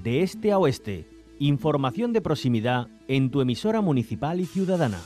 de este a oeste. Información de proximidad en tu emisora municipal y ciudadana.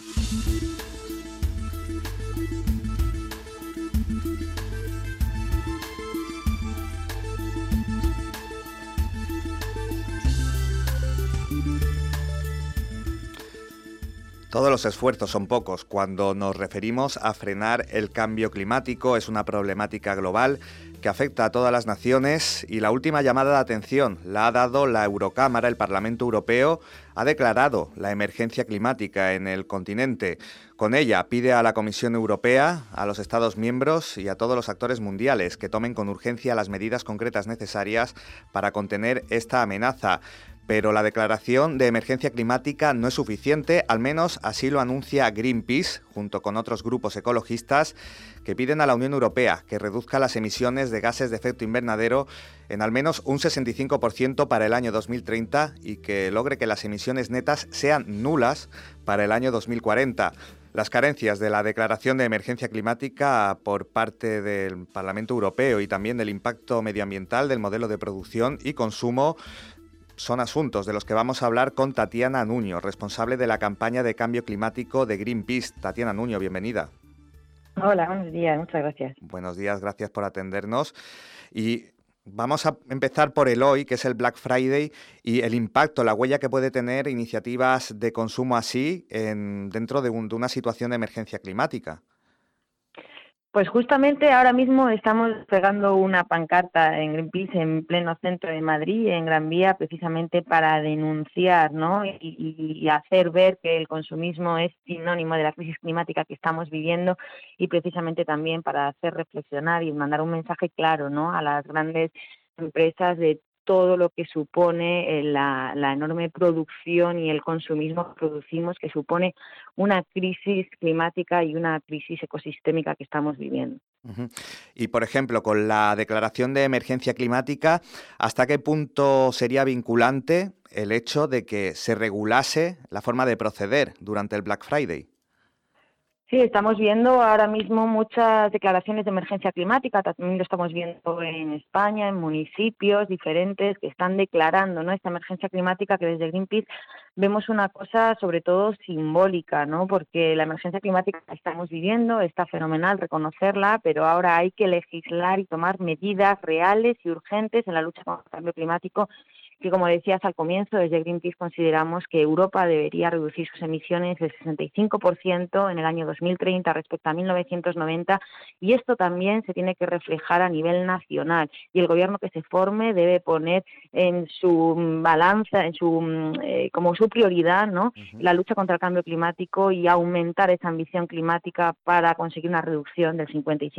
Todos los esfuerzos son pocos cuando nos referimos a frenar el cambio climático. Es una problemática global que afecta a todas las naciones y la última llamada de atención la ha dado la Eurocámara. El Parlamento Europeo ha declarado la emergencia climática en el continente. Con ella pide a la Comisión Europea, a los Estados miembros y a todos los actores mundiales que tomen con urgencia las medidas concretas necesarias para contener esta amenaza. Pero la declaración de emergencia climática no es suficiente, al menos así lo anuncia Greenpeace, junto con otros grupos ecologistas que piden a la Unión Europea que reduzca las emisiones de gases de efecto invernadero en al menos un 65% para el año 2030 y que logre que las emisiones netas sean nulas para el año 2040. Las carencias de la declaración de emergencia climática por parte del Parlamento Europeo y también del impacto medioambiental del modelo de producción y consumo son asuntos de los que vamos a hablar con Tatiana Nuño, responsable de la campaña de cambio climático de Greenpeace. Tatiana Nuño, bienvenida. Hola, buenos días, muchas gracias. Buenos días, gracias por atendernos. Y vamos a empezar por el hoy, que es el Black Friday, y el impacto, la huella que puede tener iniciativas de consumo así dentro de una situación de emergencia climática. Pues justamente ahora mismo estamos pegando una pancarta en Greenpeace en pleno centro de Madrid, en Gran Vía, precisamente para denunciar, ¿no? y hacer ver que el consumismo es sinónimo de la crisis climática que estamos viviendo y precisamente también para hacer reflexionar y mandar un mensaje claro, ¿no?, a las grandes empresas de todo lo que supone la enorme producción y el consumismo que producimos, que supone una crisis climática y una crisis ecosistémica que estamos viviendo. Uh-huh. Y, por ejemplo, con la declaración de emergencia climática, ¿hasta qué punto sería vinculante el hecho de que se regulase la forma de proceder durante el Black Friday? Sí, estamos viendo ahora mismo muchas declaraciones de emergencia climática, también lo estamos viendo en España, en municipios diferentes que están declarando, ¿no?, esta emergencia climática, que desde Greenpeace vemos una cosa sobre todo simbólica, ¿no?, porque la emergencia climática que estamos viviendo está fenomenal reconocerla, pero ahora hay que legislar y tomar medidas reales y urgentes en la lucha contra el cambio climático, que, como decías al comienzo, desde Greenpeace consideramos que Europa debería reducir sus emisiones del 65% en el año 2030 respecto a 1990, y esto también se tiene que reflejar a nivel nacional, y el gobierno que se forme debe poner en su balanza, como su prioridad, ¿no?, la lucha contra el cambio climático y aumentar esa ambición climática para conseguir una reducción del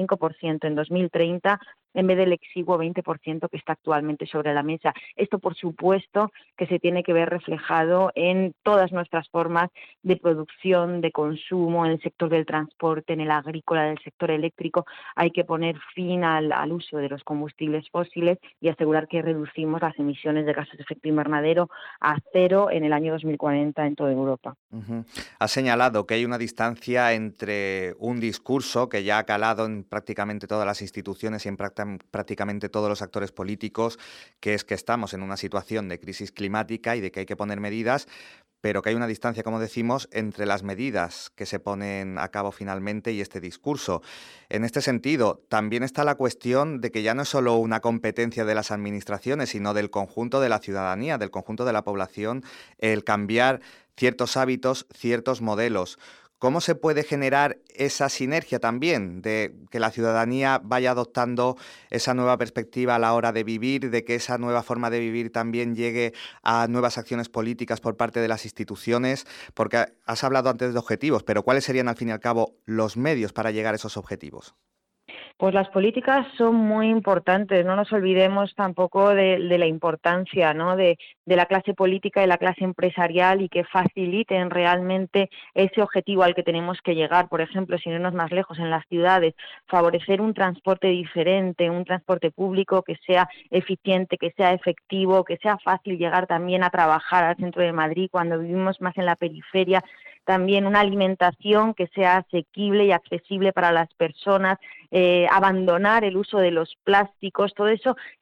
55% en 2030 en vez del exiguo 20% que está actualmente sobre la mesa. Esto, por supuesto, que se tiene que ver reflejado en todas nuestras formas de producción, de consumo, en el sector del transporte, en el agrícola, en el sector eléctrico. Hay que poner fin al uso de los combustibles fósiles y asegurar que reducimos las emisiones de gases de efecto invernadero a cero en el año 2040 en toda Europa. Uh-huh. Ha señalado que hay una distancia entre un discurso que ya ha calado en prácticamente todas las instituciones y en prácticamente todos los actores políticos, que es que estamos en una situación de crisis climática y de que hay que poner medidas, pero que hay una distancia, como decimos, entre las medidas que se ponen a cabo finalmente y este discurso. En este sentido, también está la cuestión de que ya no es solo una competencia de las administraciones, sino del conjunto de la ciudadanía, del conjunto de la población, el cambiar ciertos hábitos, ciertos modelos. ¿Cómo se puede generar esa sinergia también de que la ciudadanía vaya adoptando esa nueva perspectiva a la hora de vivir, de que esa nueva forma de vivir también llegue a nuevas acciones políticas por parte de las instituciones? Porque has hablado antes de objetivos, pero ¿cuáles serían al fin y al cabo los medios para llegar a esos objetivos? Pues las políticas son muy importantes, no nos olvidemos tampoco de la importancia, ¿no?, de la clase política y la clase empresarial, y que faciliten realmente ese objetivo al que tenemos que llegar. Por ejemplo, sin irnos más lejos, en las ciudades, favorecer un transporte diferente, un transporte público que sea eficiente, que sea efectivo, que sea fácil llegar también a trabajar al centro de Madrid cuando vivimos más en la periferia. También una alimentación que sea asequible y accesible para las personas, abandonar el uso de los plásticos, todo eso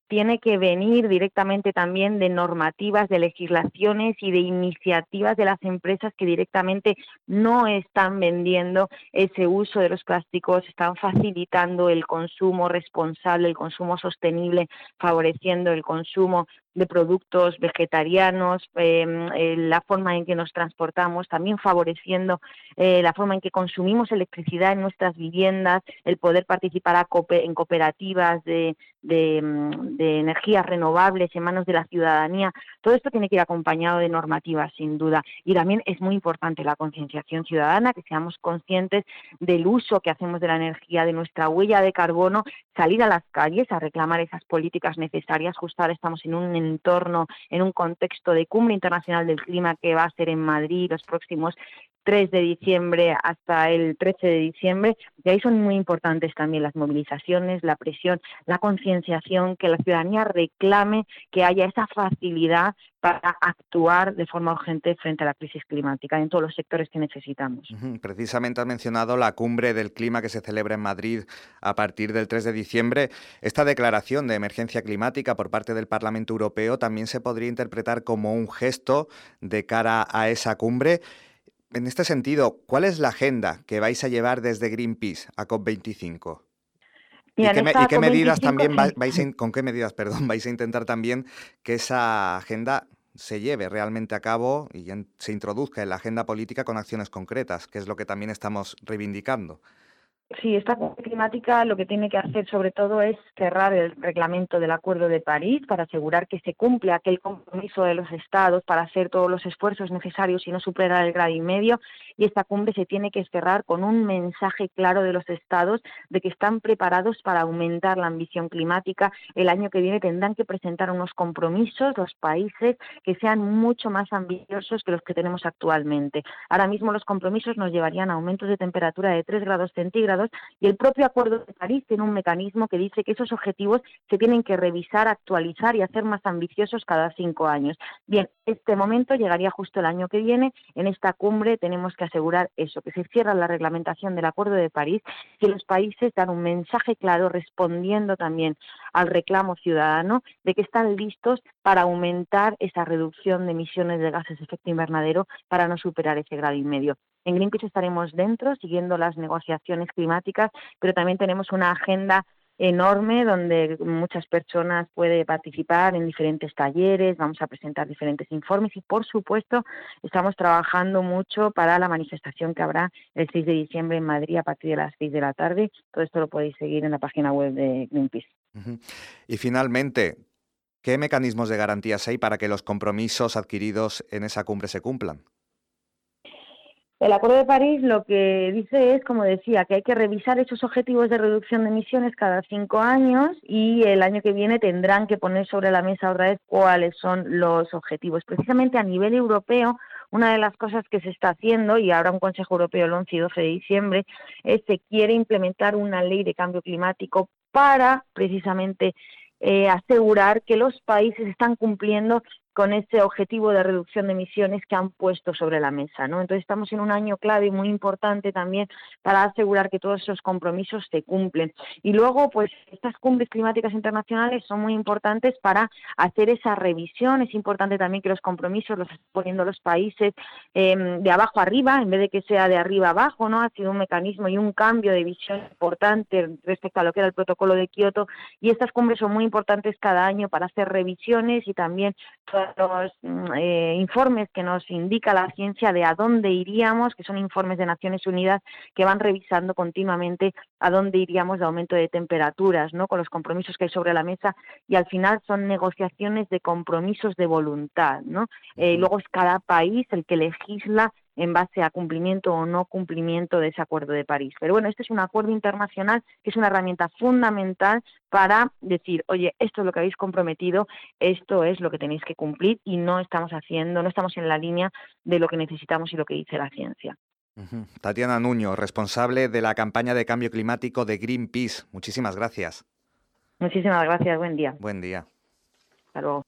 tiene que venir directamente también de normativas, de legislaciones y de iniciativas de las empresas que directamente no están vendiendo ese uso de los plásticos, están facilitando el consumo responsable, el consumo sostenible, favoreciendo el consumo de productos vegetarianos, la forma en que nos transportamos, también favoreciendo la forma en que consumimos electricidad en nuestras viviendas, el poder participar en cooperativas de energías renovables en manos de la ciudadanía. Todo esto tiene que ir acompañado de normativas, sin duda. Y también es muy importante la concienciación ciudadana, que seamos conscientes del uso que hacemos de la energía, de nuestra huella de carbono, salir a las calles a reclamar esas políticas necesarias. Justo ahora estamos en un entorno, en un contexto de Cumbre Internacional del Clima que va a ser en Madrid los próximos 3 de diciembre hasta el 13 de diciembre, y ahí son muy importantes también las movilizaciones, la presión, la concienciación, que la ciudadanía reclame que haya esa facilidad para actuar de forma urgente frente a la crisis climática en todos los sectores que necesitamos. Precisamente has mencionado la cumbre del clima que se celebra en Madrid a partir del 3 de diciembre. Esta declaración de emergencia climática por parte del Parlamento Europeo también se podría interpretar como un gesto de cara a esa cumbre. En este sentido, ¿cuál es la agenda que vais a llevar desde Greenpeace a COP25? Mira, ¿Y qué medidas también sí. con qué medidas, perdón, vais a intentar también que esa agenda se lleve realmente a cabo y se introduzca en la agenda política con acciones concretas, que es lo que también estamos reivindicando? Sí, esta cumbre climática lo que tiene que hacer sobre todo es cerrar el reglamento del Acuerdo de París para asegurar que se cumple aquel compromiso de los Estados para hacer todos los esfuerzos necesarios y no superar el 1,5 grados. Y esta cumbre se tiene que cerrar con un mensaje claro de los Estados de que están preparados para aumentar la ambición climática. El año que viene tendrán que presentar unos compromisos los países que sean mucho más ambiciosos que los que tenemos actualmente. Ahora mismo los compromisos nos llevarían a aumentos de temperatura de 3 grados centígrados, y el propio Acuerdo de París tiene un mecanismo que dice que esos objetivos se tienen que revisar, actualizar y hacer más ambiciosos cada 5 años. Bien, este momento llegaría justo el año que viene. En esta cumbre tenemos que asegurar eso, que se cierra la reglamentación del Acuerdo de París, que los países dan un mensaje claro respondiendo también al reclamo ciudadano de que están listos para aumentar esa reducción de emisiones de gases de efecto invernadero para no superar ese 1,5 grados. En Greenpeace estaremos dentro, siguiendo las negociaciones climáticas, pero también tenemos una agenda enorme donde muchas personas pueden participar en diferentes talleres, vamos a presentar diferentes informes y, por supuesto, estamos trabajando mucho para la manifestación que habrá el 6 de diciembre en Madrid a partir de las 6 de la tarde. Todo esto lo podéis seguir en la página web de Greenpeace. Y finalmente, ¿qué mecanismos de garantías hay para que los compromisos adquiridos en esa cumbre se cumplan? El Acuerdo de París lo que dice es, como decía, que hay que revisar esos objetivos de reducción de emisiones cada 5 años y el año que viene tendrán que poner sobre la mesa otra vez cuáles son los objetivos. Precisamente a nivel europeo, una de las cosas que se está haciendo, y habrá un Consejo Europeo el 11 y 12 de diciembre, es que quiere implementar una ley de cambio climático para precisamente asegurar que los países están cumpliendo con ese objetivo de reducción de emisiones que han puesto sobre la mesa, ¿no? Entonces estamos en un año clave y muy importante también para asegurar que todos esos compromisos se cumplen. Y luego, pues estas cumbres climáticas internacionales son muy importantes para hacer esa revisión. Es importante también que los compromisos los estén poniendo los países de abajo arriba, en vez de que sea de arriba abajo, ¿no? Ha sido un mecanismo y un cambio de visión importante respecto a lo que era el protocolo de Kioto, y estas cumbres son muy importantes cada año para hacer revisiones y también todos los informes que nos indica la ciencia de a dónde iríamos, que son informes de Naciones Unidas que van revisando continuamente a dónde iríamos de aumento de temperaturas, ¿no? Con los compromisos que hay sobre la mesa, y al final son negociaciones de compromisos de voluntad, ¿no? Luego es cada país el que legisla en base a cumplimiento o no cumplimiento de ese Acuerdo de París. Pero bueno, este es un acuerdo internacional que es una herramienta fundamental para decir, oye, esto es lo que habéis comprometido, esto es lo que tenéis que cumplir, y no estamos en la línea de lo que necesitamos y lo que dice la ciencia. Tatiana Nuño, responsable de la campaña de cambio climático de Greenpeace. Muchísimas gracias. Muchísimas gracias, buen día. Buen día. Hasta luego.